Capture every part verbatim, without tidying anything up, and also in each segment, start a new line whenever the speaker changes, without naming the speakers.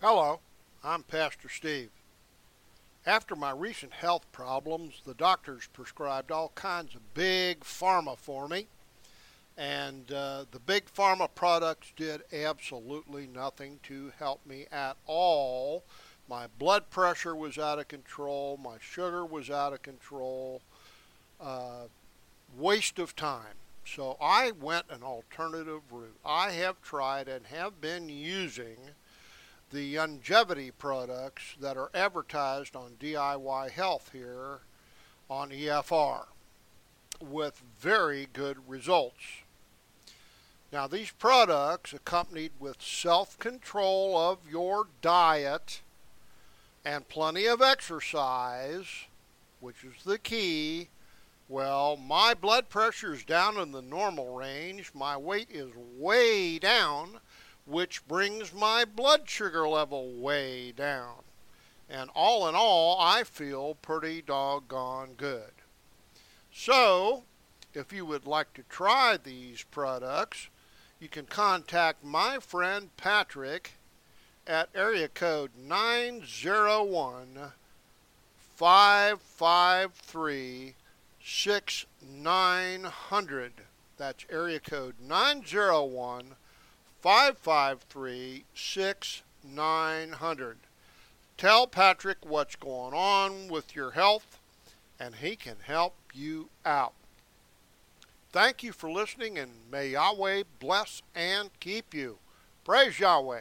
Hello, I'm Pastor Steve. After my recent health problems, the doctors prescribed all kinds of big pharma for me, and uh, the big pharma products did absolutely nothing to help me at all. My blood pressure was out of control, my sugar was out of control, uh, waste of time. So I went an alternative route. I have tried and have been using the longevity products that are advertised on D I Y Health here on E F R with very good results. Now, these products, accompanied with self-control of your diet and plenty of exercise, which is the key, well, my blood pressure is down in the normal range. My weight is way down, which brings my blood sugar level way down. And all in all, I feel pretty doggone good. So, if you would like to try these products, you can contact my friend Patrick at area code nine zero one, five five three, six nine zero zero. That's area code nine zero one, five five three, six nine zero zero. Tell Patrick what's going on with your health, and he can help you out. Thank you for listening, and may Yahweh bless and keep you. Praise Yahweh.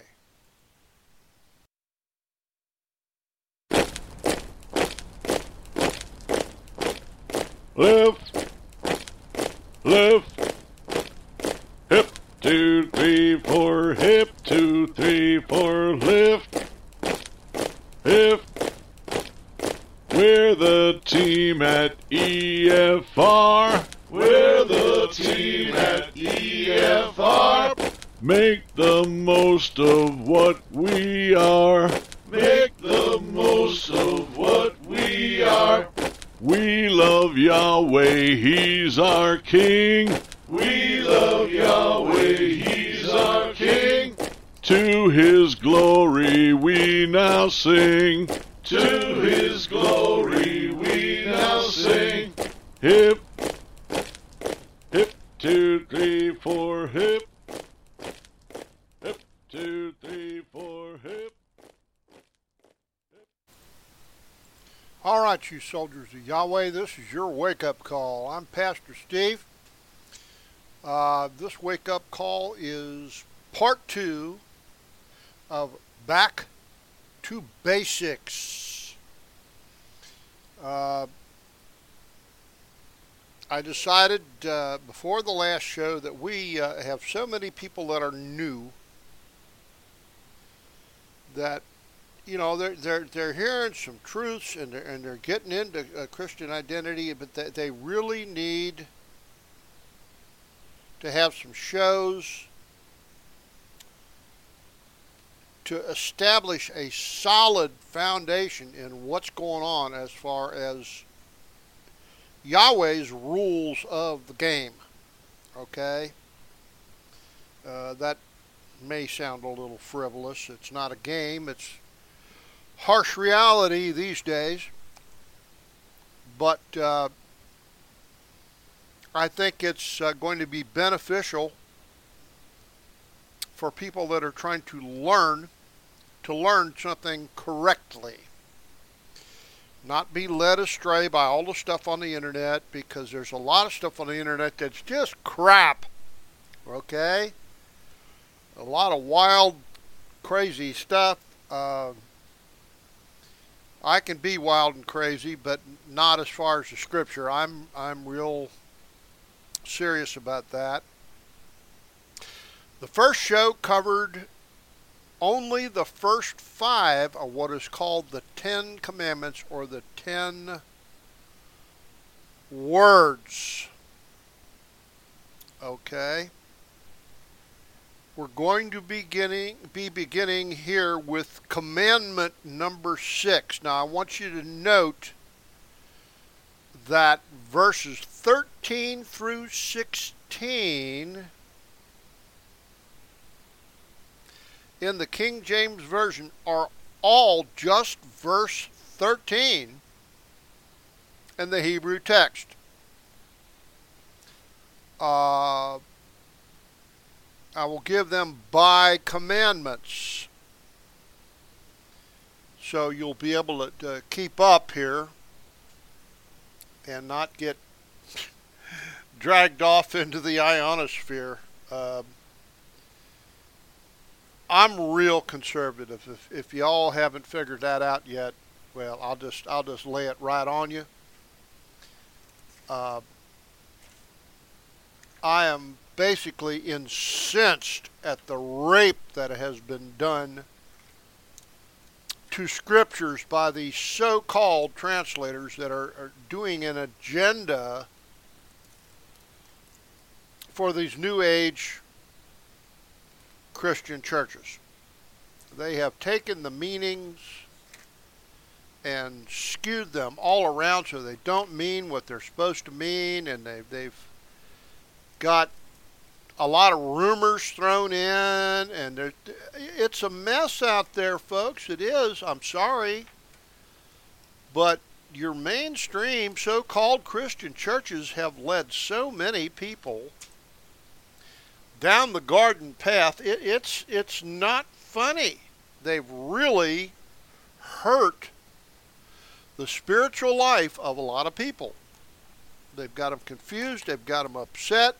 Left, left, hip, two, three, four, hip, two, three, four, lift, hip. We're the team at E F R. We're the team at E F R. Make the most of what we are. Make the most of what we are. We love Yahweh, He's our King. We love Yahweh, He's our King. To His glory we now sing. To His glory we now sing. Hip, hip, two, three, four, hip. Hip, two, three, four, hip.
All right, you soldiers of Yahweh, this is your wake-up call. I'm Pastor Steve. Uh, this wake-up call is part two of Back to Basics. Uh, I decided uh, before the last show that we uh, have so many people that are new that you know, they're they're they're hearing some truths and they're and they're getting into uh, Christian identity, but they, they really need to have some shows to establish a solid foundation in what's going on as far as Yahweh's rules of the game. Okay, uh, that may sound a little frivolous. It's not a game. It's harsh reality these days, but uh, I think it's uh, going to be beneficial for people that are trying to learn to learn something correctly, not be led astray by all the stuff on the internet, because there's a lot of stuff on the internet that's just crap. Okay, a lot of wild, crazy stuff. Uh, I can be wild and crazy, but not as far as the scripture. I'm I'm real serious about that. The first show covered only the first five of what is called the Ten Commandments, or the Ten Words. Okay. We're going to be beginning, be beginning here with commandment number six. Now, I want you to note that verses thirteen through sixteen in the King James Version are all just verse thirteen in the Hebrew text. Uh, I will give them by commandments. So you'll be able to, to keep up here and not get dragged off into the ionosphere. Uh, I'm real conservative. If, if y'all haven't figured that out yet, well, I'll just I'll just lay it right on you. Uh, I am basically incensed at the rape that has been done to scriptures by these so-called translators that are, are doing an agenda for these New Age Christian churches. They have taken the meanings and skewed them all around so they don't mean what they're supposed to mean, and they've, they've got a lot of rumors thrown in, and there, it's a mess out there, folks. It is. I'm sorry. But your mainstream so-called Christian churches have led so many people down the garden path. It, it's, it's not funny. They've really hurt the spiritual life of a lot of people. They've got them confused. They've got them upset.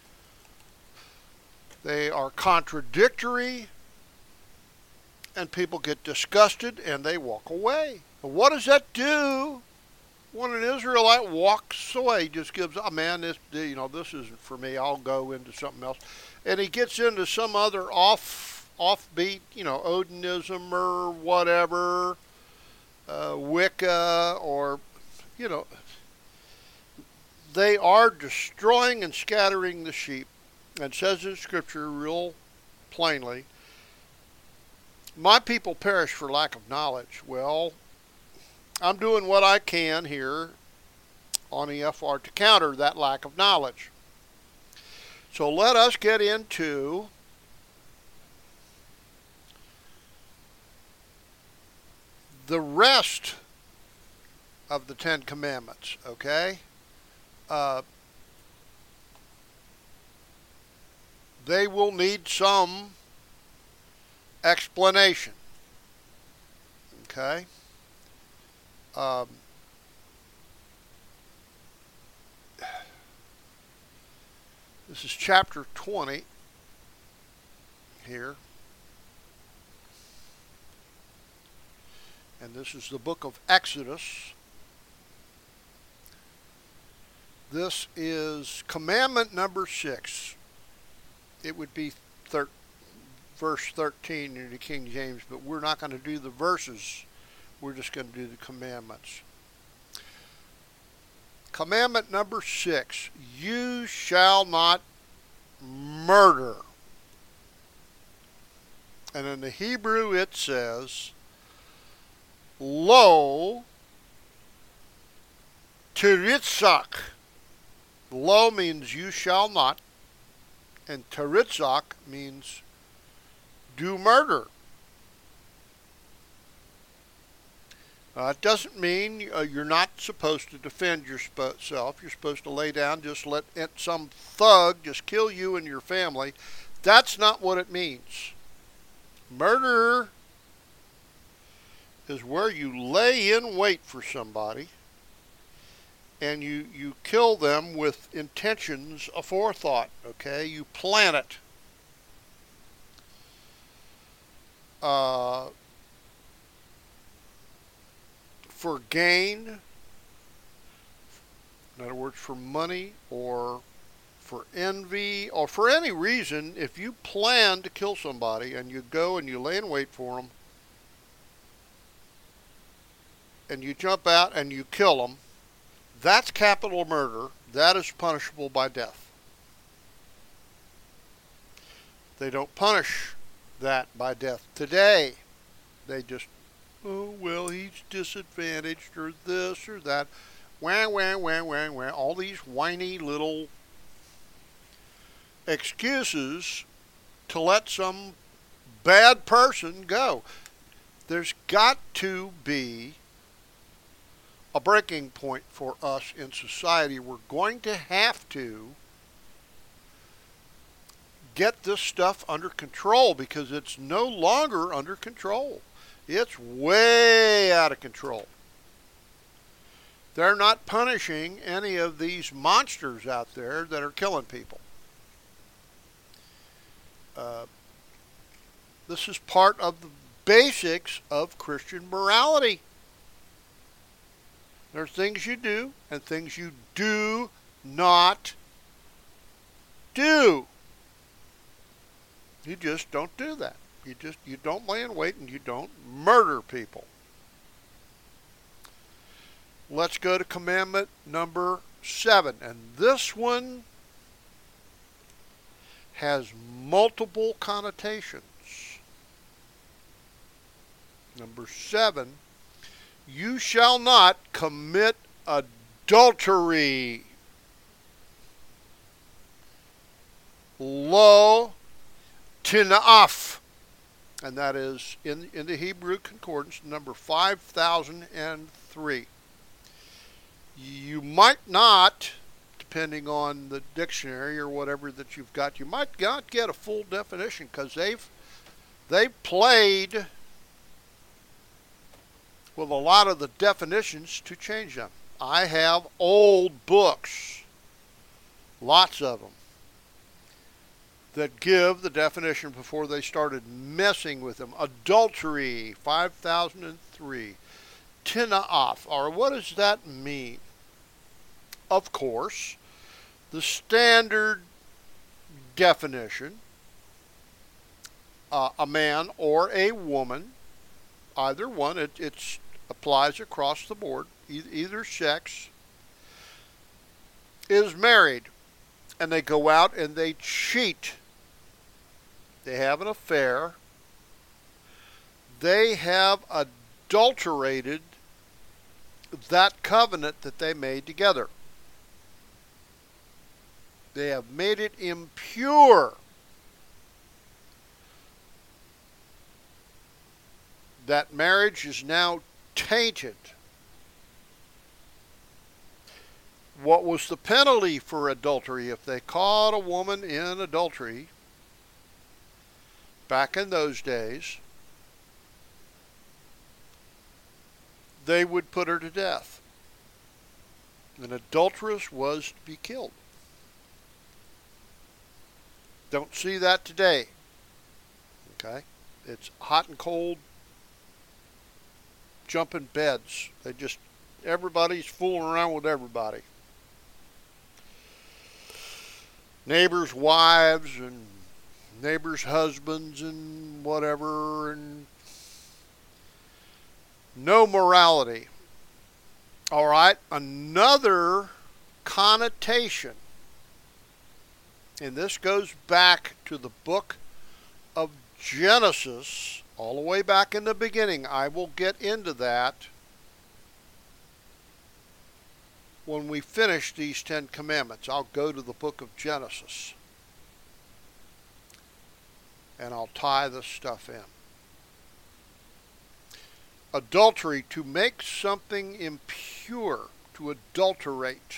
They are contradictory, and people get disgusted and they walk away. But what does that do when an Israelite walks away? He just gives, oh man, this, you know, this isn't for me. I'll go into something else, and he gets into some other off, offbeat, you know, Odinism or whatever, uh, Wicca, or you know, they are destroying and scattering the sheep. And says in Scripture real plainly, my people perish for lack of knowledge. Well, I'm doing what I can here on E F R to counter that lack of knowledge. So let us get into the rest of the Ten Commandments, okay? Uh, they will need some explanation. Okay? Um, this is chapter twenty here. And this is the book of Exodus. This is commandment number six. It would be thir- verse thirteen in the King James, but we're not going to do the verses. We're just going to do the commandments. Commandment number six, you shall not murder. And in the Hebrew it says, lo tiritzak. Lo means you shall not. And tiritzak means do murder. Uh, it doesn't mean uh, you're not supposed to defend yourself. You're supposed to lay down, just let some thug just kill you and your family. That's not what it means. Murder is where you lay in wait for somebody and you, you kill them with intentions aforethought, okay? You plan it. Uh, for gain, in other words, for money or for envy or for any reason, if you plan to kill somebody and you go and you lay in wait for them and you jump out and you kill them, that's capital murder. That is punishable by death. They don't punish that by death today. They just, oh, well, he's disadvantaged or this or that. Wah, wah, wah, wah, wah. All these whiny little excuses to let some bad person go. There's got to be a breaking point for us in society. We're going to have to get this stuff under control because it's no longer under control. It's way out of control. They're not punishing any of these monsters out there that are killing people. Uh, this is part of the basics of Christian morality. There are things you do and things you do not do. You just don't do that. You just you don't lay in wait and you don't murder people. Let's go to commandment number seven. And this one has multiple connotations. Number seven, you shall not commit adultery. Lo tinaf. And that is in, in the Hebrew Concordance, number five thousand three. You might not, depending on the dictionary or whatever that you've got, you might not get a full definition because they've, they've played with a lot of the definitions to change them. I have old books, lots of them, that give the definition before they started messing with them. Adultery, five thousand three. Tina'af, or what does that mean? Of course, the standard definition, uh, a man or a woman, either one, it it's, applies across the board, e- either sex, is married, and they go out and they cheat. They have an affair. They have adulterated that covenant that they made together. They have made it impure. That marriage is now tainted. What was the penalty for adultery? If they caught a woman in adultery back in those days, they would put her to death. An adulteress was to be killed. Don't see that today. Okay? It's hot and cold, jumping beds. They just, everybody's fooling around with everybody. Neighbors' wives and neighbors' husbands and whatever, and no morality. All right, another connotation, and this goes back to the book of Genesis, all the way back in the beginning. I will get into that when we finish these Ten Commandments. I'll go to the book of Genesis, and I'll tie this stuff in. Adultery, to make something impure, to adulterate.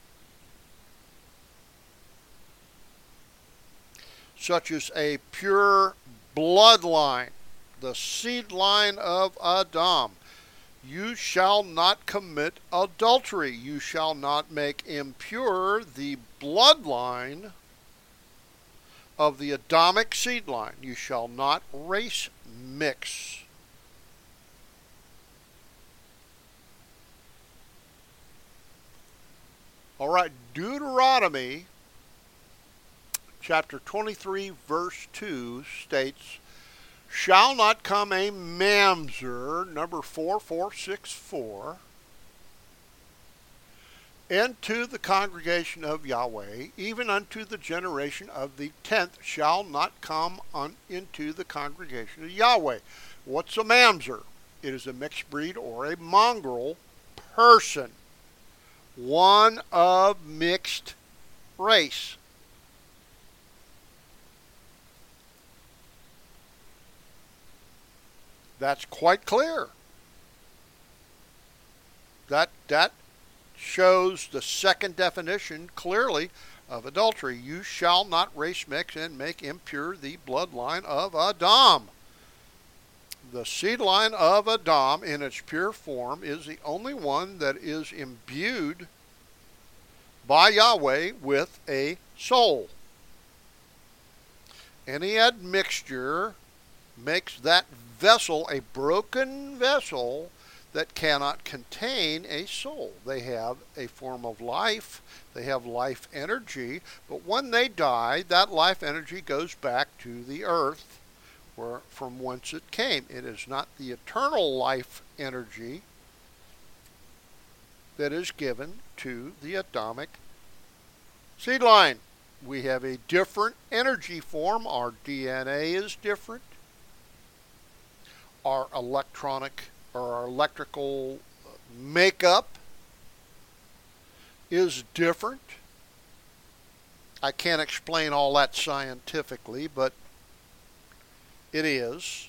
Such as a pure bloodline, the seed line of Adam. You shall not commit adultery. You shall not make impure the bloodline of the Adamic seed line. You shall not race mix. All right, Deuteronomy chapter twenty-three, verse two states, shall not come a mamzer, number four four six four, into the congregation of Yahweh, even unto the generation of the tenth shall not come on into the congregation of Yahweh. What's a mamzer? It is a mixed breed or a mongrel person, one of mixed race. That's quite clear. That, that shows the second definition clearly of adultery. You shall not race mix and make impure the bloodline of Adam. The seed line of Adam in its pure form is the only one that is imbued by Yahweh with a soul. Any admixture makes that vessel a broken vessel that cannot contain a soul. They have a form of life, they have life energy, but when they die, that life energy goes back to the earth where, from whence it came. It is not the eternal life energy that is given to the Adamic seed line. We have a different energy form. Our D N A is different. Our electronic or our electrical makeup is different. I can't explain all that scientifically, but it is.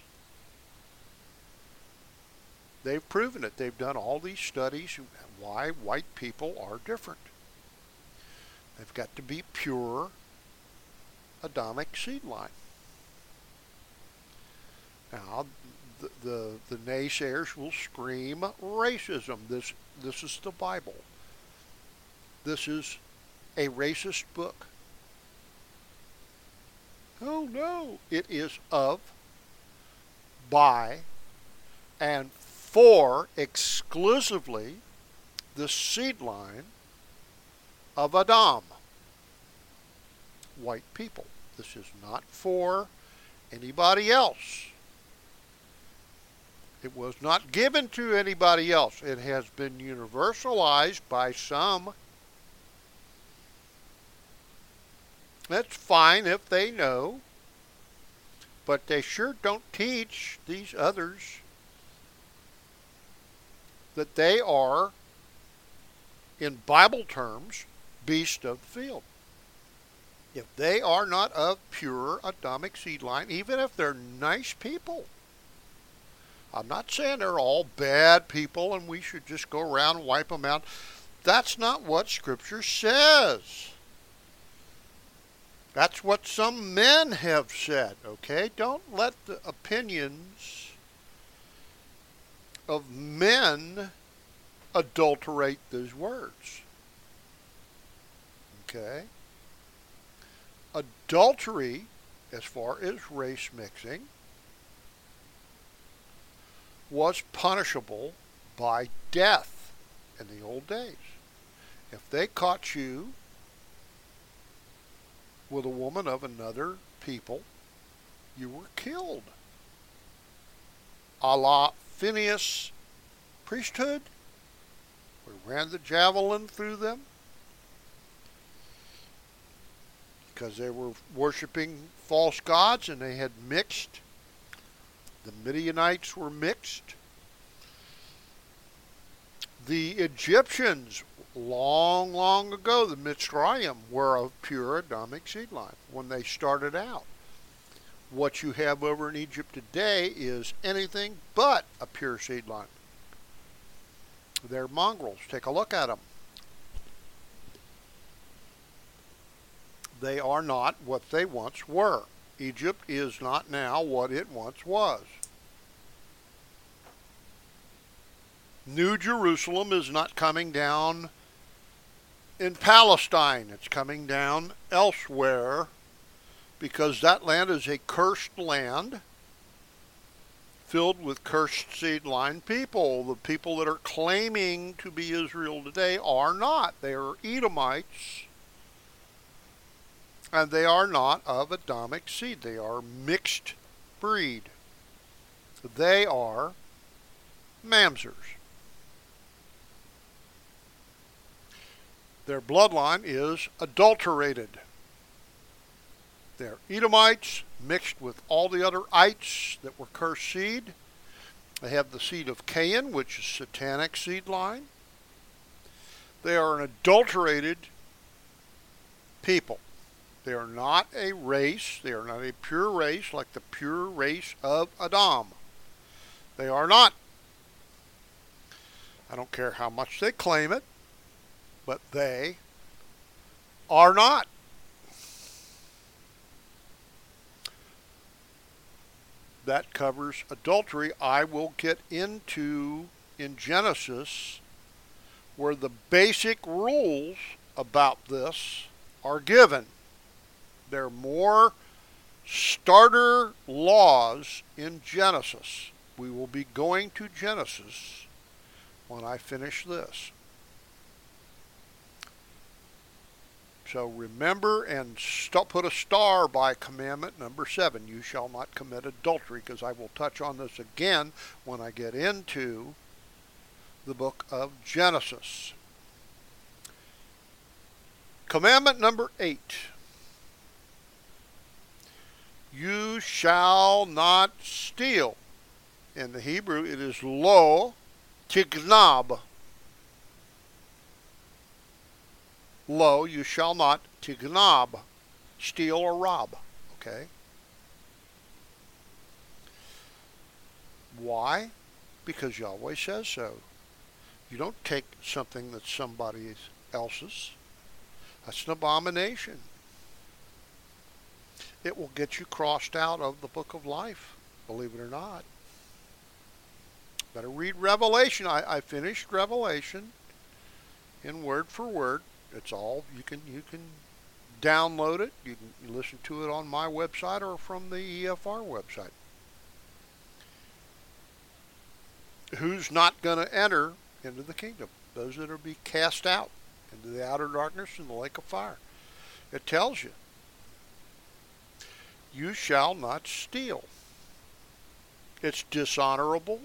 They've proven it. They've done all these studies why white people are different. They've got to be pure Adamic seed line. Now, the, the, the naysayers will scream racism. This, this is the Bible. This is a racist book. Oh no, it is of, by, and for exclusively the seed line of Adam, white people. This is not for anybody else. It was not given to anybody else. It has been universalized by some. That's fine if they know, but they sure don't teach these others that they are, in Bible terms, beast of the field. If they are not of pure Adamic seed line, even if they're nice people. I'm not saying they're all bad people and we should just go around and wipe them out. That's not what Scripture says. That's what some men have said, okay? Don't let the opinions of men adulterate these words. Okay? Adultery, as far as race mixing, was punishable by death in the old days. If they caught you with a woman of another people, you were killed. A la Phineas priesthood, we ran the javelin through them because they were worshiping false gods and they had mixed. The Midianites were mixed. The Egyptians, long, long ago, the Mitzrayim, were of pure Adamic seed line when they started out. What you have over in Egypt today is anything but a pure seed line. They're mongrels. Take a look at them. They are not what they once were. Egypt is not now what it once was. New Jerusalem is not coming down in Palestine. It's coming down elsewhere because that land is a cursed land filled with cursed seed line people. The people that are claiming to be Israel today are not. They are Edomites. And they are not of Adamic seed. They are mixed breed. They are mamzers. Their bloodline is adulterated. They're Edomites mixed with all the other ites that were cursed seed. They have the seed of Cain, which is satanic seed line. They are an adulterated people. They are not a race. They are not a pure race like the pure race of Adam. They are not. I don't care how much they claim it, but they are not. That covers adultery. I will get into in Genesis where the basic rules about this are given. There are more starter laws in Genesis. We will be going to Genesis when I finish this. So remember and st- put a star by commandment number seven. You shall not commit adultery, because I will touch on this again when I get into the book of Genesis. Commandment number eight. You shall not steal. In the Hebrew, it is lo tignab. Lo, you shall not tignab, steal or rob. Okay? Why? Because Yahweh says so. You don't take something that's somebody else's. That's an abomination. It will get you crossed out of the book of life, believe it or not. Better read Revelation. I, I finished Revelation in word for word. It's all you can you can download it. You can listen to it on my website or from the E F R website. Who's not going to enter into the kingdom? Those that are be cast out into the outer darkness and the lake of fire. It tells you. You shall not steal. It's dishonorable.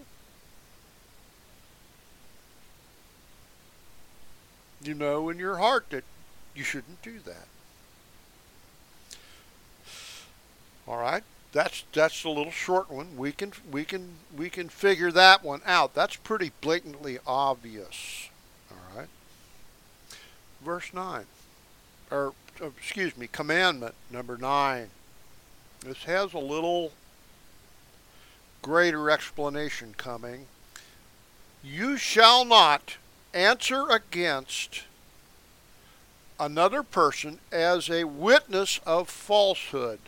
You know in your heart that you shouldn't do that. All right, that's that's a little short one. We can we can we can figure that one out. That's pretty blatantly obvious. All right. Verse nine, or excuse me, commandment number nine. This has a little greater explanation coming. You shall not answer against another person as a witness of falsehood.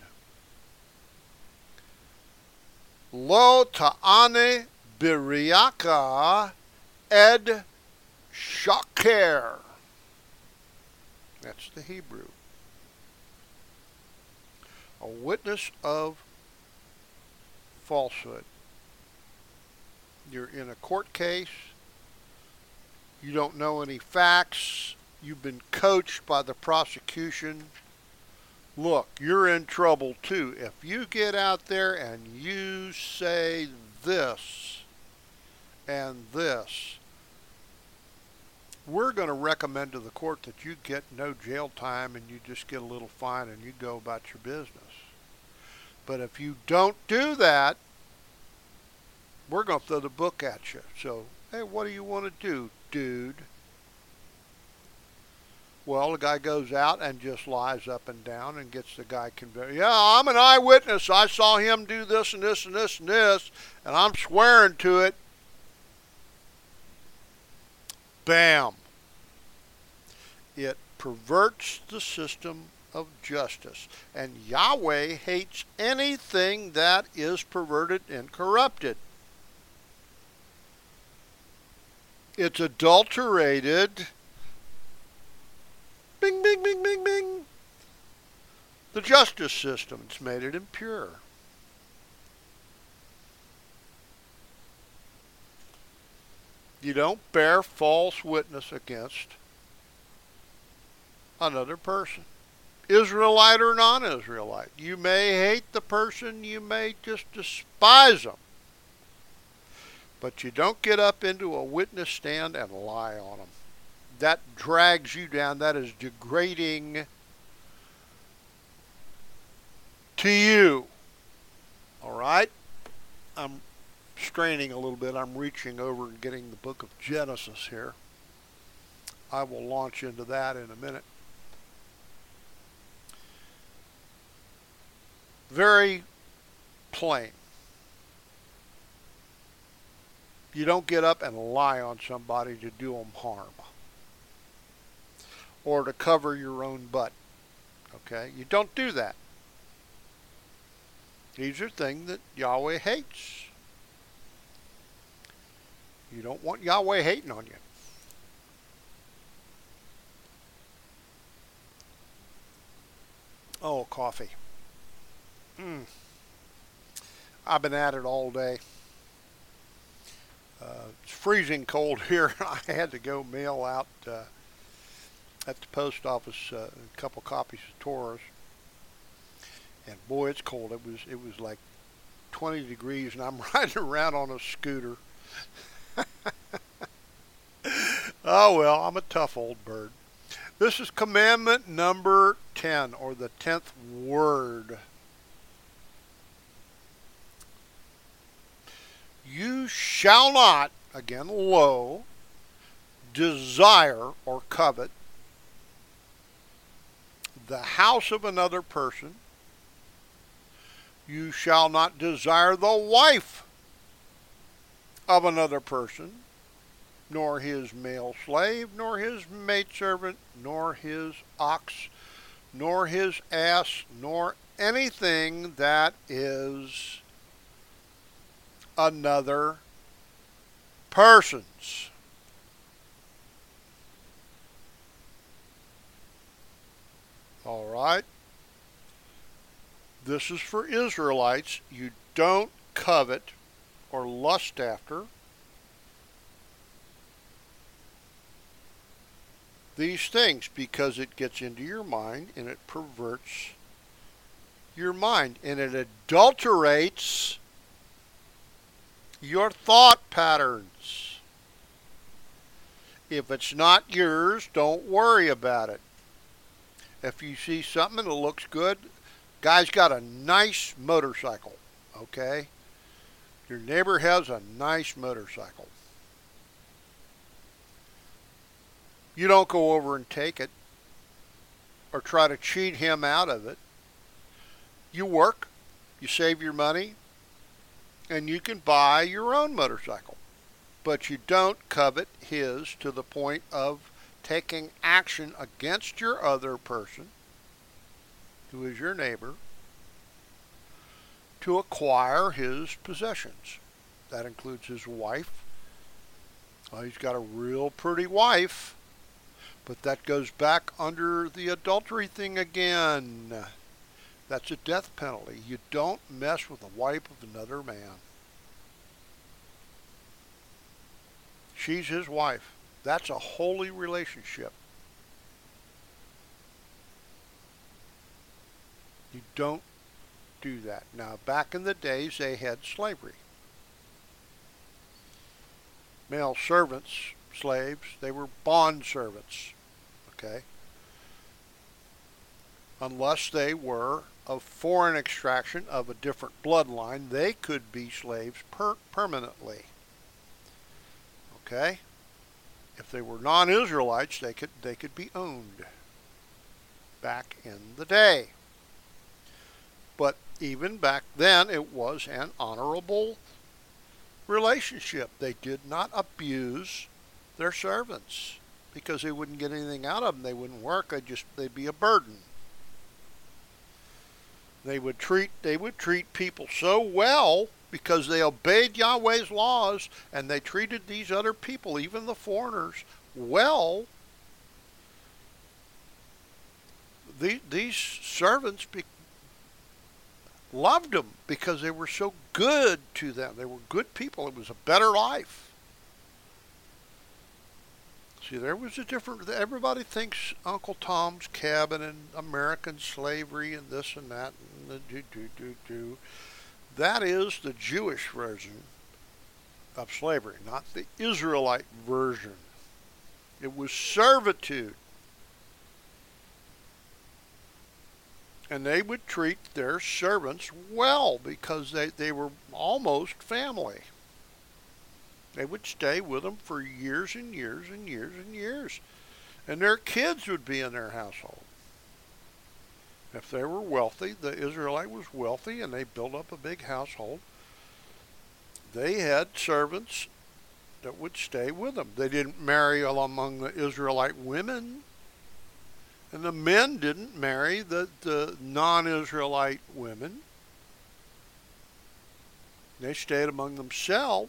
Lo ta'ane biriaka ed shaker. That's the Hebrew. A witness of falsehood. You're in a court case. You don't know any facts. You've been coached by the prosecution. Look, you're in trouble too. If you get out there and you say this and this, we're going to recommend to the court that you get no jail time and you just get a little fine and you go about your business. But if you don't do that, we're going to throw the book at you. So, hey, what do you want to do, dude? Well, the guy goes out and just lies up and down and gets the guy convicted. Yeah, I'm an eyewitness. I saw him do this and this and this and this, and I'm swearing to it. Bam. It perverts the system of justice. And Yahweh hates anything that is perverted and corrupted. It's adulterated. Bing, bing, bing, bing, bing. The justice system. It's made it impure. You don't bear false witness against another person, Israelite or non-Israelite. You may hate the person, you may just despise them, but you don't get up into a witness stand and lie on them. That drags you down. That is degrading to you. All right? I'm straining a little bit. I'm reaching over and getting the book of Genesis here. I will launch into that in a minute. Very plain. You don't get up and lie on somebody to do them harm or to cover your own butt. Okay? You don't do that. These are things that Yahweh hates. You don't want Yahweh hating on you. Oh, coffee. Mm. I've been at it all day. Uh, it's freezing cold here. I had to go mail out uh, at the post office uh, a couple copies of Torahs. And boy, it's cold. It was it was like twenty degrees, and I'm riding around on a scooter. Oh well, I'm a tough old bird. This is commandment number ten, or the tenth word. You shall not, again, lo, desire or covet the house of another person. You shall not desire the wife of another person, nor his male slave, nor his maidservant, nor his ox, nor his ass, nor anything that is another person's. All right. This is for Israelites. You don't covet or lust after these things, because it gets into your mind and it perverts your mind and it adulterates your thought patterns. If it's not yours, don't worry about it. If you see something that looks good, guy's got a nice motorcycle, okay? Your neighbor has a nice motorcycle. You don't go over and take it or try to cheat him out of it. You work, you save your money, and you can buy your own motorcycle. But you don't covet his to the point of taking action against your other person, who is your neighbor, to acquire his possessions. That includes his wife. Well, he's got a real pretty wife, but that goes back under the adultery thing again. That's a death penalty. You don't mess with the wife of another man. She's his wife. That's a holy relationship. You don't do that. Now, back in the days, they had slavery. Male servants, slaves, they were bond servants. Okay? Unless they were of foreign extraction, of a different bloodline, they could be slaves per permanently. Okay? If they were non-Israelites, they could they could be owned back in the day. But even back then, it was an honorable relationship. They did not abuse their servants because they wouldn't get anything out of them. They wouldn't work. They'd just they'd be a burden. They would treat they would treat people so well because they obeyed Yahweh's laws, and they treated these other people, even the foreigners, well. The, these servants be, loved them because they were so good to them. They were good people. It was a better life. See, there was a different... Everybody thinks Uncle Tom's Cabin and American slavery and this and that and the do do do do. That is the Jewish version of slavery, not the Israelite version. It was servitude. And they would treat their servants well because they, they were almost family. They would stay with them for years and years and years and years. And their kids would be in their household. If they were wealthy, the Israelite was wealthy, and they built up a big household. They had servants that would stay with them. They didn't marry among the Israelite women, and the men didn't marry the, the non-Israelite women. They stayed among themselves,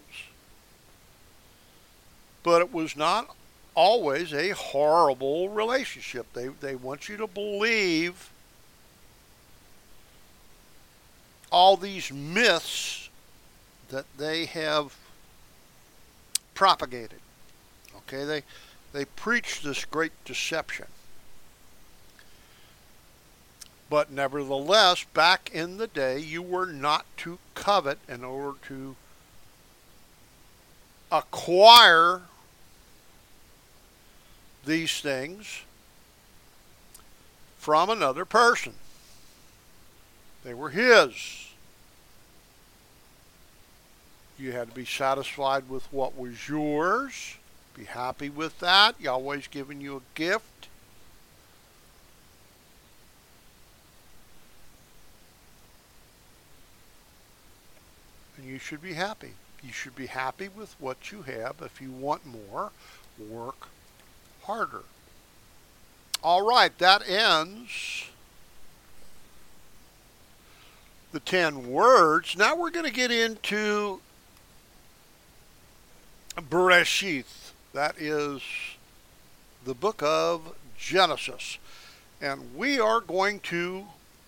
but it was not always a horrible relationship. They, they want you to believe all these myths that they have propagated. Okay, they they preach this great deception. But nevertheless, back in the day, you were not to covet in order to acquire these things from another person. They were his. You had to be satisfied with what was yours. Be happy with that. Yahweh's given you a gift. And you should be happy. You should be happy with what you have. If you want more, work harder. All right, that ends the ten words. Now we're going to get into Bereshith. That is the book of Genesis. And we are going to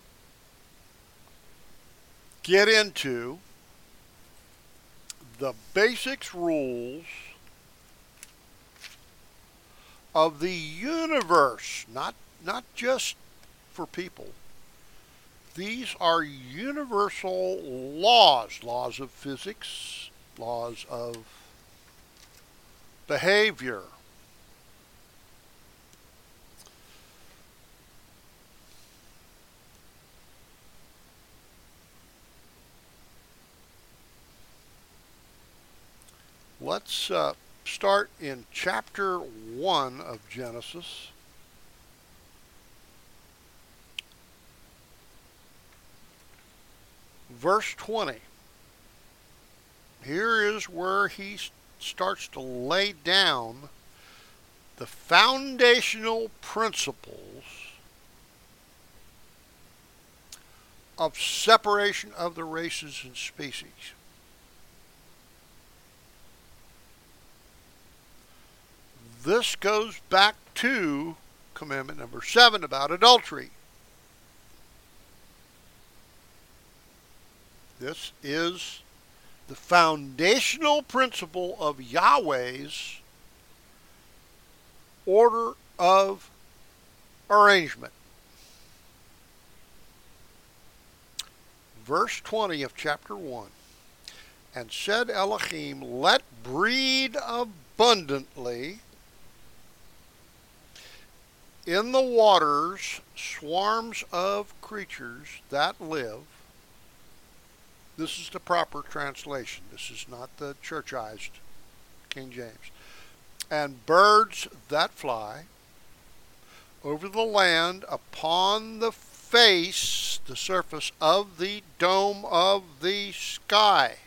get into the basics rules of the universe, not not just for people. These are universal laws, laws of physics, laws of behavior. Let's uh, start in chapter one of Genesis. Verse twenty. Here is where he starts to lay down the foundational principles of separation of the races and species. This goes back to commandment number seven about adultery. This is the foundational principle of Yahweh's order of arrangement. Verse twenty of chapter one. And said Elohim, let breed abundantly in the waters swarms of creatures that live. This is the proper translation. This is not the churchized King James. And birds that fly over the land upon the face, the surface of the dome of the sky.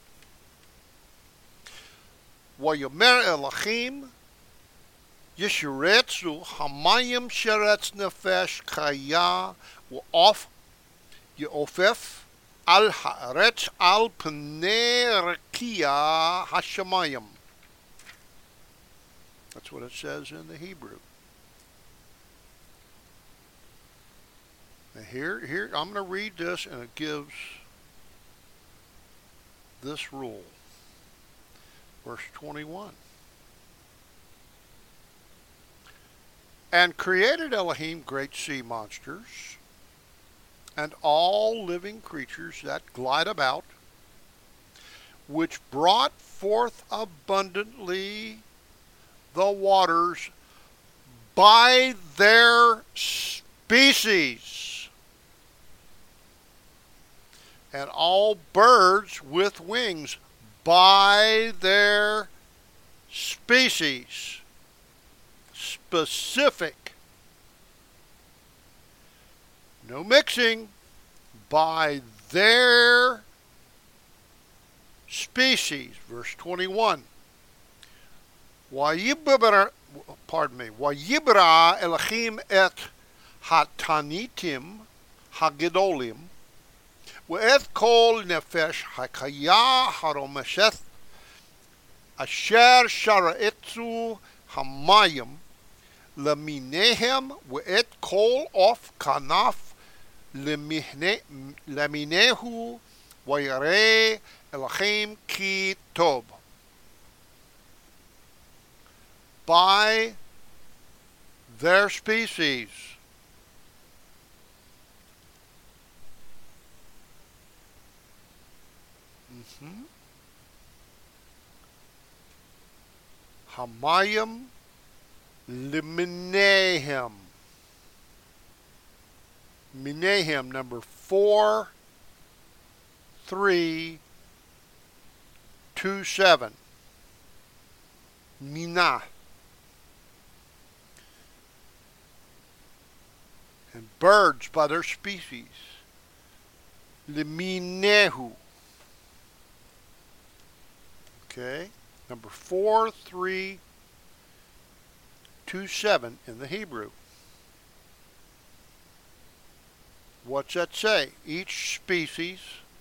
Vayomer Elohim Yeshiretzu Hamayim Sheretz Nefesh Chaya U'of Ye'ofef Al Haaretz Al Pnei Rekia Hashamayim. That's what it says in the Hebrew. Now here, here I'm going to read this, and it gives this rule. Verse twenty-one. And created Elohim great sea monsters, and all living creatures that glide about, which brought forth abundantly the waters by their species, and all birds with wings by their species. Specific. No mixing. By their species. Verse twenty-one. Vayibra, pardon me, Vayibra Elohim et hatanitim hagedolim, ve'et kol nefesh hakaya haromesheth, asher shara'etzu hamayim, laminehem ve'et kol of kanaf laminehu vayare Elohim ki tob. By their species. Mm-hmm. Hamayim Limenehem. Minehem, number four, three, two, seven. Minah. And birds by their species. Liminehu. Okay, number four, three, two, seven in the Hebrew. What's that say? Each species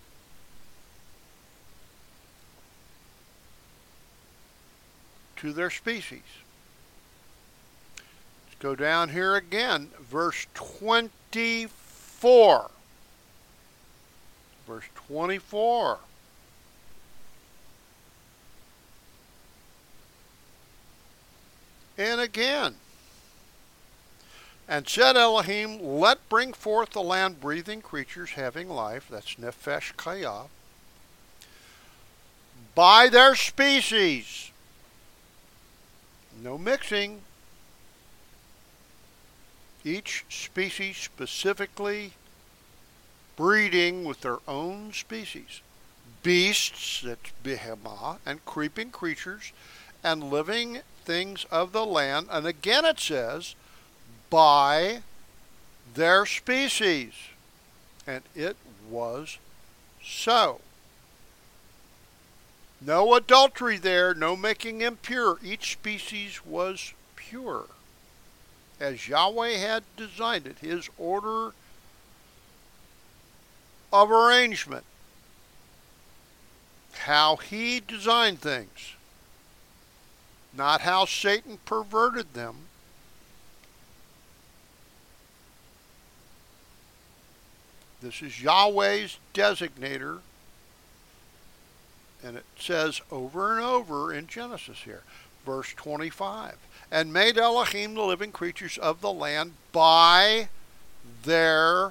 to their species. Let's go down here again, verse twenty-four. Verse twenty-four. And again, and said Elohim, let bring forth the land breathing creatures having life, that's Nefesh Chaya, by their species. No mixing. Each species specifically breeding with their own species. Beasts, that's Behemah, and creeping creatures, and living things of the land. And again it says, by their species. And it was so. No adultery there, no making impure. Each species was pure, as Yahweh had designed it, his order of arrangement, how he designed things, not how Satan perverted them. This is Yahweh's designator, and it says over and over in Genesis here, verse twenty-five, and made Elohim the living creatures of the land by their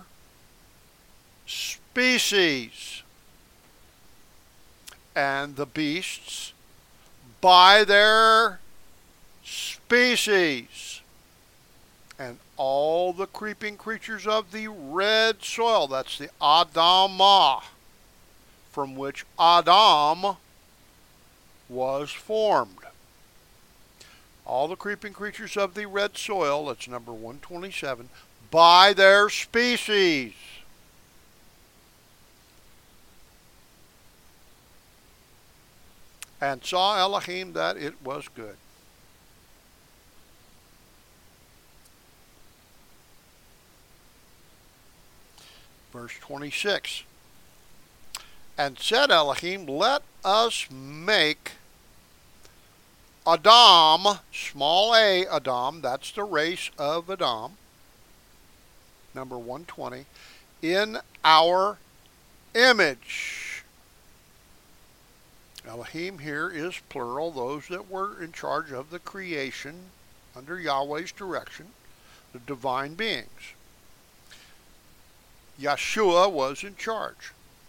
species, and the beasts by their species, and all the creeping creatures of the red soil, that's the Adamah, from which Adam was formed. All the creeping creatures of the red soil, that's number one twenty-seven, by their species. And saw Elohim that it was good. Verse twenty-six. And said Elohim, let us make Adam, small a, Adam, that's the race of Adam, number one twenty, in our image. Elohim here is plural, those that were in charge of the creation under Yahweh's direction, the divine beings. Yeshua was in charge.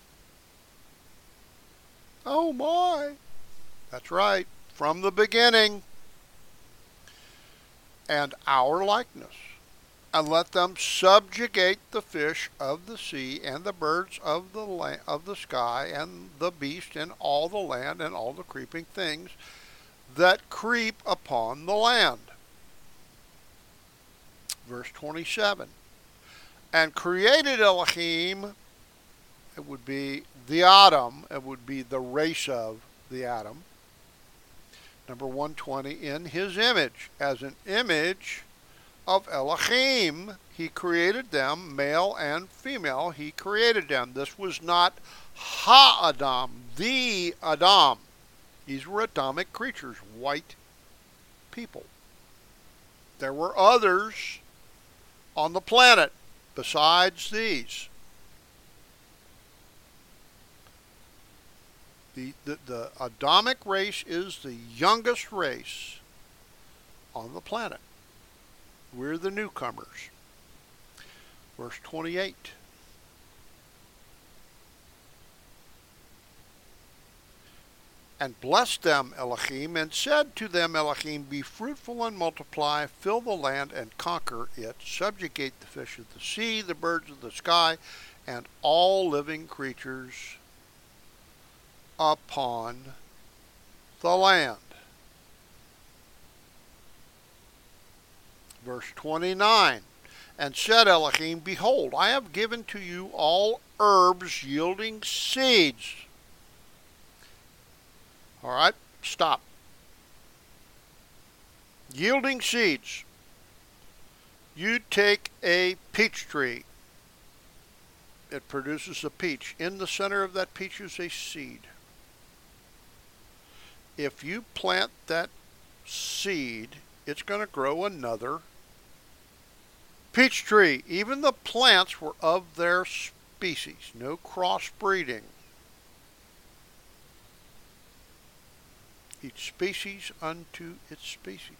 Oh my! That's right, from the beginning. And our likeness. And let them subjugate the fish of the sea and the birds of the la- of the sky and the beast and all the land and all the creeping things that creep upon the land. Verse twenty-seven. And created Elohim, it would be the Adam, it would be the race of the Adam, number one twenty, in his image. As an image of Elohim, he created them, male and female, he created them. This was not Ha-Adam, the Adam. These were Adamic creatures, white people. There were others on the planet besides these. The, the, the Adamic race is the youngest race on the planet. We're the newcomers. Verse twenty-eight. And blessed them Elohim, and said to them Elohim, be fruitful and multiply, fill the land and conquer it, subjugate the fish of the sea, the birds of the sky, and all living creatures upon the land. Verse twenty-nine. And said Elohim, behold, I have given to you all herbs yielding seeds. All right, stop. Yielding seeds. You take a peach tree. It produces a peach. In the center of that peach is a seed. If you plant that seed, it's going to grow another peach tree. Even the plants were of their species. No crossbreeding. Each species unto its species.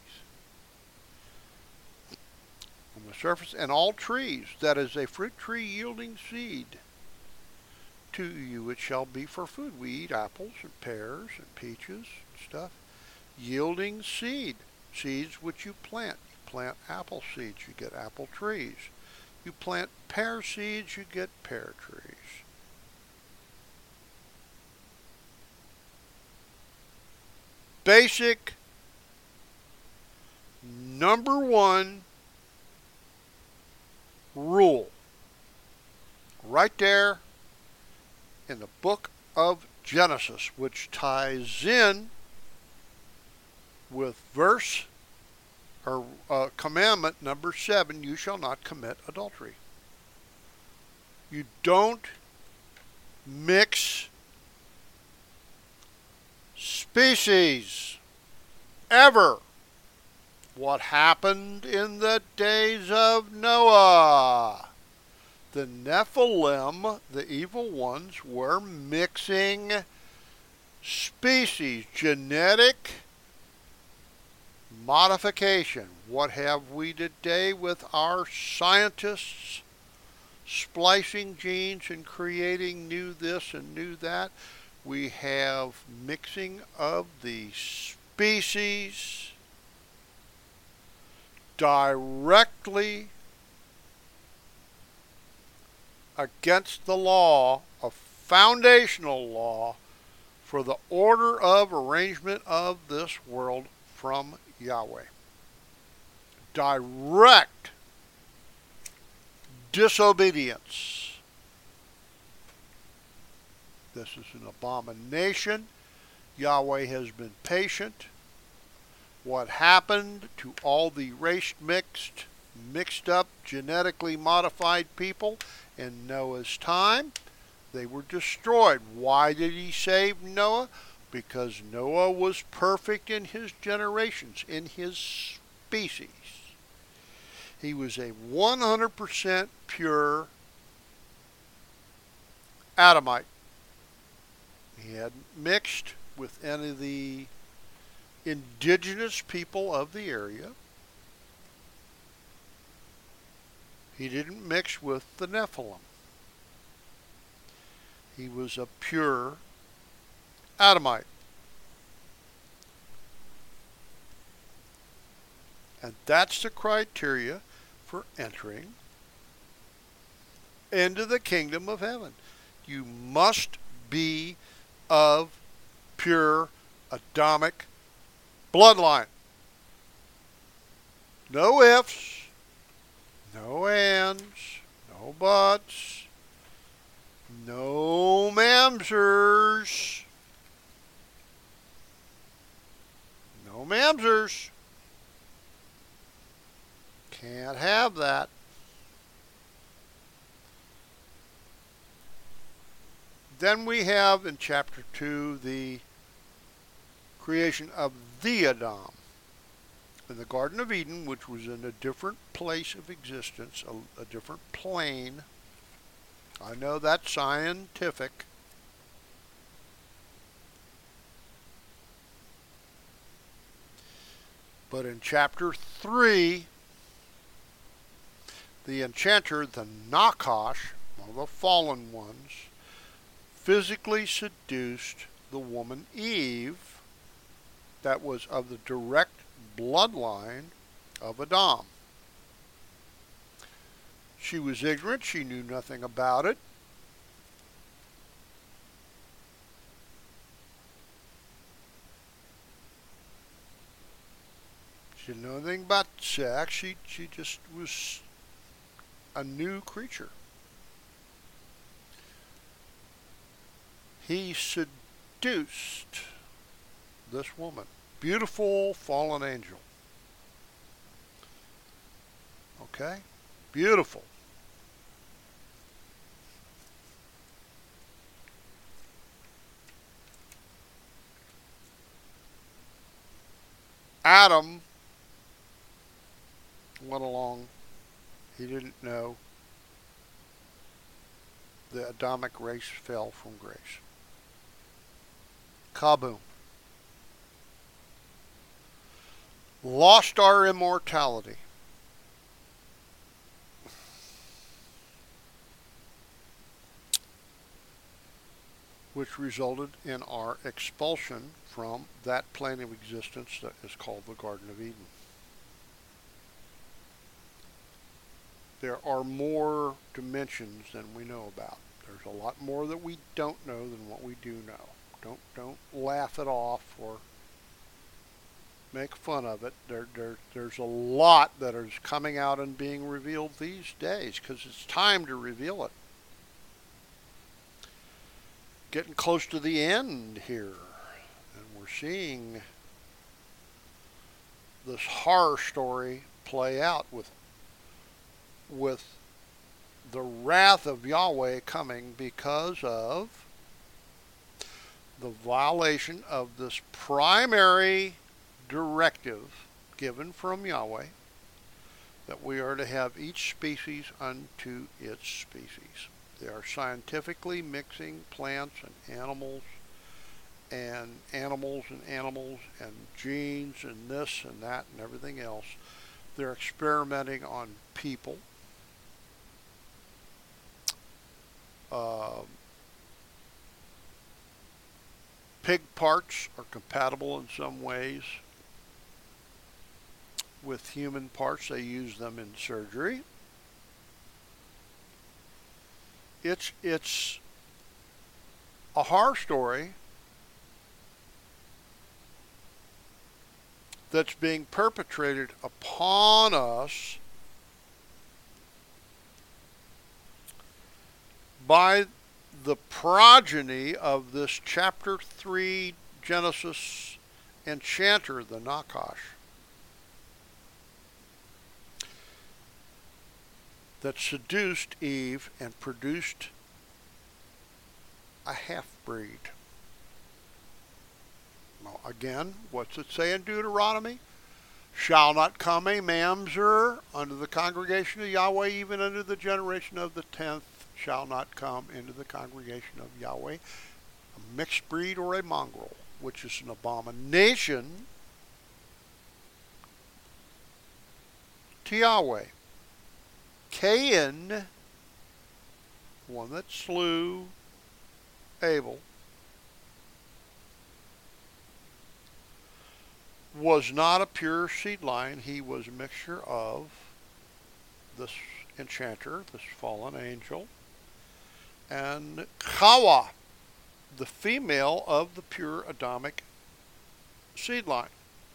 On the surface, and all trees, that is a fruit tree yielding seed, to you it shall be for food. We eat apples and pears and peaches and stuff. Yielding seed. Seeds which you plant. You plant apple seeds, you get apple trees. You plant pear seeds, you get pear trees. Basic number one rule right there in the book of Genesis, which ties in with verse or uh, commandment number seven, you shall not commit adultery. You don't mix species ever. What happened in the days of Noah? The Nephilim, the evil ones, were mixing species, genetic modification. What have we today with our scientists splicing genes and creating new this and new that? We have mixing of the species directly against the law, a foundational law for the order of arrangement of this world from Yahweh. Direct disobedience. This is an abomination. Yahweh has been patient. What happened to all the race mixed, mixed up, genetically modified people in Noah's time? They were destroyed. Why did he save Noah? Because Noah was perfect in his generations, in his species. He was a one hundred percent pure Adamite. He hadn't mixed with any of the indigenous people of the area. He didn't mix with the Nephilim. He was a pure Adamite. And that's the criteria for entering into the kingdom of heaven. You must be of pure Adamic bloodline. No ifs, no ands, no buts, no mamsers, Mamsers. Can't have that. Then we have in chapter two the creation of the Adam in the Garden of Eden, which was in a different place of existence, a, a different plane. I know that's scientific. But in chapter three, the enchanter, the Nakash, one of the fallen ones, physically seduced the woman Eve that was of the direct bloodline of Adam. She was ignorant. She knew nothing about it. She didn't know anything about sex. She, she just was a new creature. He seduced this woman, beautiful fallen angel. Okay? Beautiful. Adam went along. He didn't know the Adamic race fell from grace. Kaboom. Lost our immortality. Which resulted in our expulsion from that plane of existence that is called the Garden of Eden. There are more dimensions than we know about. There's a lot more that we don't know than what we do know. Don't don't laugh it off or make fun of it. There, there, there's a lot that is coming out and being revealed these days because it's time to reveal it. Getting close to the end here, and we're seeing this horror story play out with with the wrath of Yahweh coming because of the violation of this primary directive given from Yahweh, that we are to have each species unto its species. They are scientifically mixing plants and animals and animals and animals and genes and this and that and everything else. They're experimenting on people. Uh, pig parts are compatible in some ways with human parts. They use them in surgery. It's it's a horror story that's being perpetrated upon us by the progeny of this chapter three Genesis enchanter, the Nakash, that seduced Eve and produced a half-breed. Now, again, what's it say in Deuteronomy? Shall not come a mamzer unto the congregation of Yahweh, even unto the generation of the tenth shall not come into the congregation of Yahweh, a mixed breed or a mongrel, which is an abomination to Yahweh. Cain, one that slew Abel, was not a pure seed line. He was a mixture of this enchanter, this fallen angel, and Chawa, the female of the pure Adamic seed line.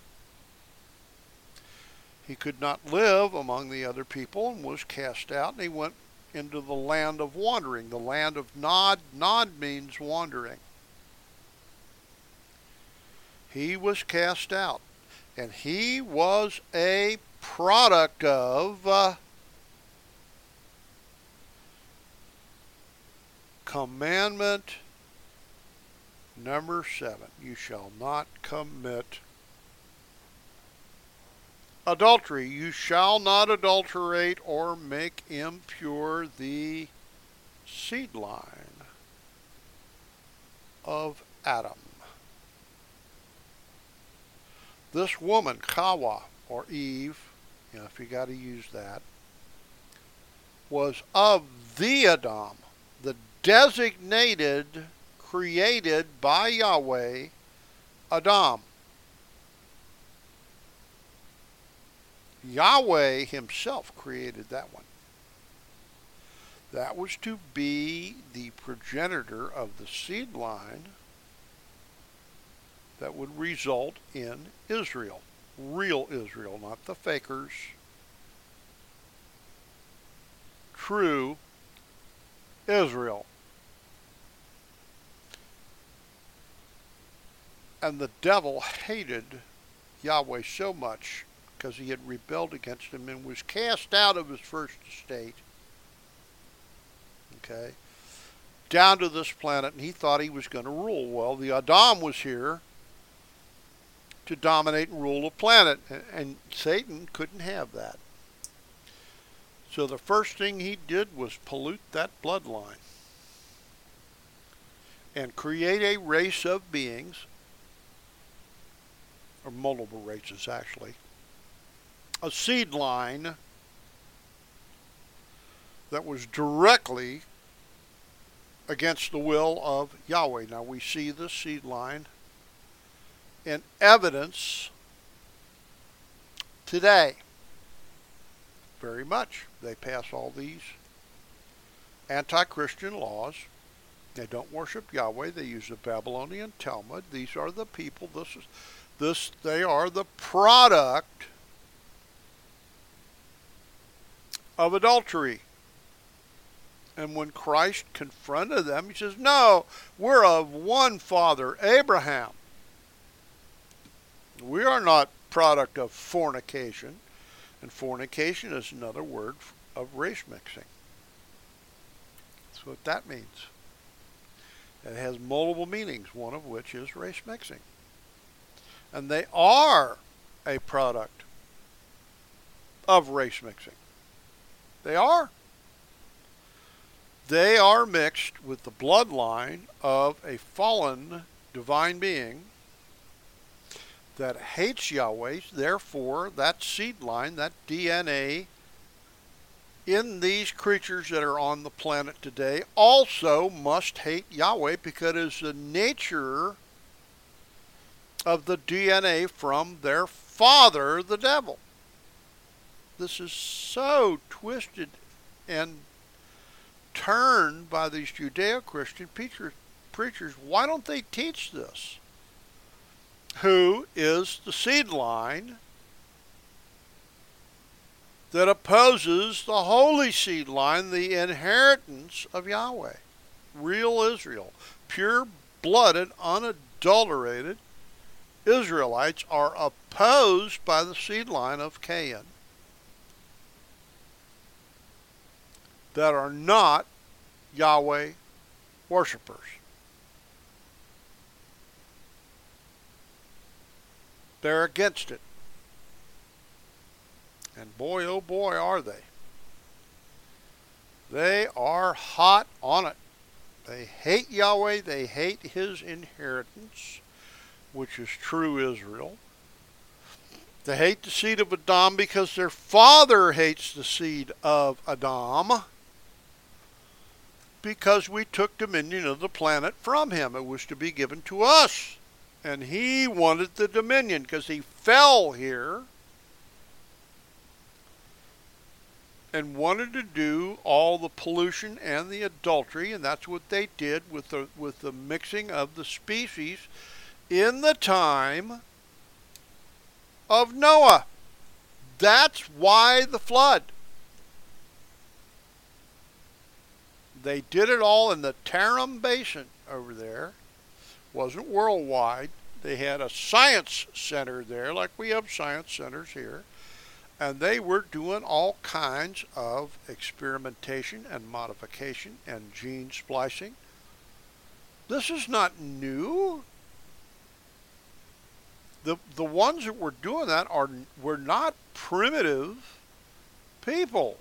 He could not live among the other people and was cast out, and he went into the land of wandering, the land of Nod. Nod means wandering. He was cast out. And he was a product of uh, commandment number seven. You shall not commit adultery. You shall not adulterate or make impure the seed line of Adam. This woman, Hawa, or Eve, you know, if you got to use that, was of the Adam, the designated, created by Yahweh, Adam. Yahweh himself created that one. That was to be the progenitor of the seed line that would result in Israel. Real Israel, not the fakers. True Israel. And the devil hated Yahweh so much because he had rebelled against him and was cast out of his first estate. Okay? Down to this planet, and he thought he was going to rule. Well, the Adam was here to dominate and rule a planet, and Satan couldn't have that. So the first thing he did was pollute that bloodline and create a race of beings, or multiple races actually, a seed line that was directly against the will of Yahweh. Now we see this seed line in evidence today. Very much. They pass all these anti-Christian laws. They don't worship Yahweh. They use the Babylonian Talmud. These are the people. This is this. They are the product of adultery. And when Christ confronted them, he says, "No, we're of one father, Abraham. We are not product of fornication." And fornication is another word of race mixing. That's what that means. It has multiple meanings, one of which is race mixing. And they are a product of race mixing. They are. They are mixed with the bloodline of a fallen divine being that hates Yahweh. Therefore, that seed line, that D N A in these creatures that are on the planet today also must hate Yahweh, because it is the nature of the D N A from their father, the devil. This is so twisted and turned by these Judeo-Christian preachers. preachers. Why don't they teach this? Who is the seed line that opposes the holy seed line, the inheritance of Yahweh? Real Israel, pure-blooded, unadulterated Israelites are opposed by the seed line of Cain, that are not Yahweh worshipers. They're against it. And boy, oh boy, are they. They are hot on it. They hate Yahweh. They hate his inheritance, which is true Israel. They hate the seed of Adam because their father hates the seed of Adam, because we took dominion of the planet from him. It was to be given to us. And he wanted the dominion because he fell here and wanted to do all the pollution and the adultery, and that's what they did with the with the mixing of the species in the time of Noah. That's why the flood. They did it all in the Tarim Basin over there. Wasn't worldwide. They had a science center there, like we have science centers here. And they were doing all kinds of experimentation and modification and gene splicing. This is not new. The, the ones that were doing that are were not primitive people.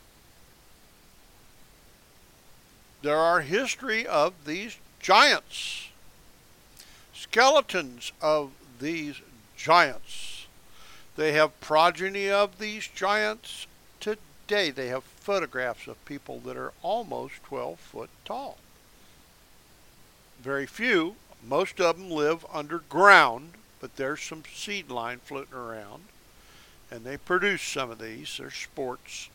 There are history of these giants, skeletons of these giants. They have progeny of these giants today. They have photographs of people that are almost twelve foot tall. Very few. Most of them live underground, but there's some seed line floating around, and they produce some of these. They're sports.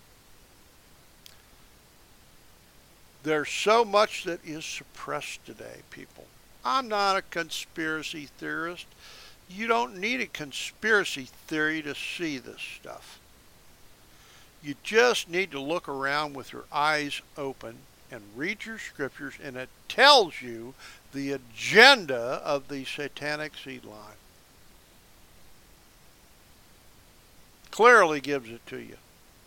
There's so much that is suppressed today, people. I'm not a conspiracy theorist. You don't need a conspiracy theory to see this stuff. You just need to look around with your eyes open and read your scriptures, and it tells you the agenda of the satanic seed line. Clearly gives it to you.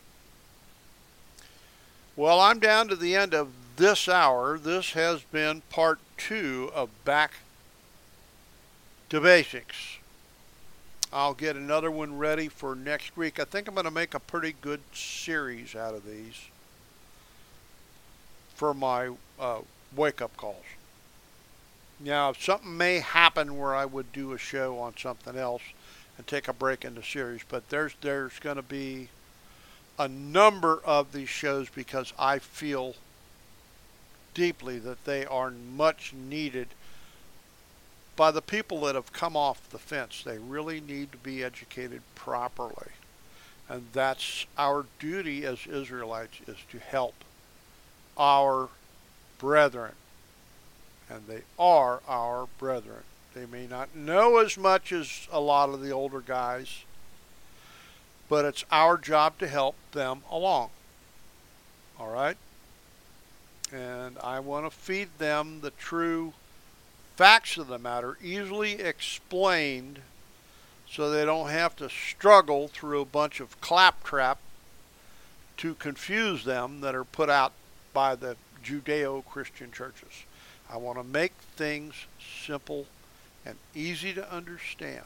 Well, I'm down to the end of this hour. This has been part two of Back to Basics. I'll get another one ready for next week. I think I'm going to make a pretty good series out of these for my uh, wake-up calls. Now, something may happen where I would do a show on something else and take a break in the series, but there's there's going to be a number of these shows because I feel deeply that they are much needed by the people that have come off the fence. They really need to be educated properly. And that's our duty as Israelites, is to help our brethren. And they are our brethren. They may not know as much as a lot of the older guys, but it's our job to help them along. All right? And I want to feed them the true facts of the matter, easily explained, so they don't have to struggle through a bunch of claptrap to confuse them that are put out by the Judeo-Christian churches. I want to make things simple and easy to understand.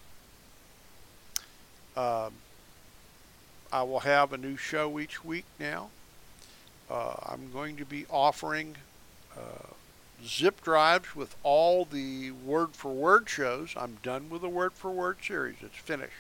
Um, I will have a new show each week now. Uh, I'm going to be offering uh, zip drives with all the word-for-word shows. I'm done with the word-for-word series. It's finished.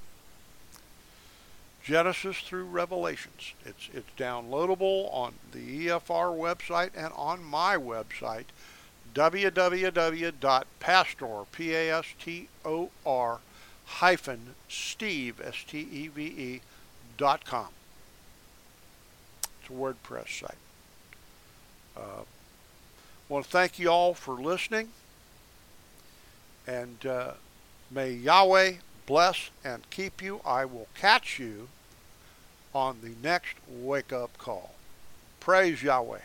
Genesis through Revelations. It's it's downloadable on the E F R website and on my website, w w w dot pastor, P A S T O R, hyphen Steve, S T E V E, dot com. It's a WordPress site. Uh, I want to thank you all for listening, and uh, may Yahweh bless and keep you. I will catch you on the next wake-up call. Praise Yahweh.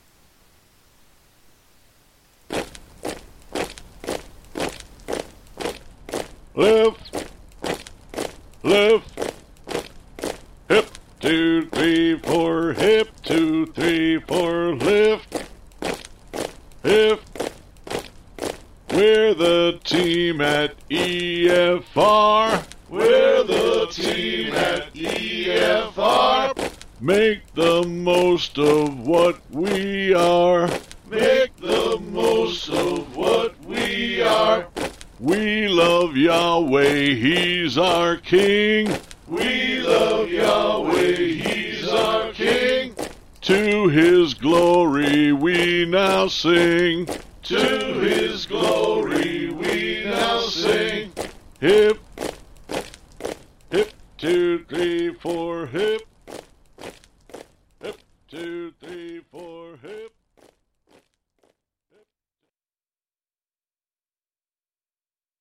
Left, left, hip, two, three, four, hip, two, three, four, lift, hip. We're the team at E F R. We're the team at E F R. Make the most of what we are. Make the most of what we are. We love Yahweh, He's our King. We love Yahweh, He's our King. To His glory we now sing. To His glory we now sing. Hip, hip, two, three, four, hip.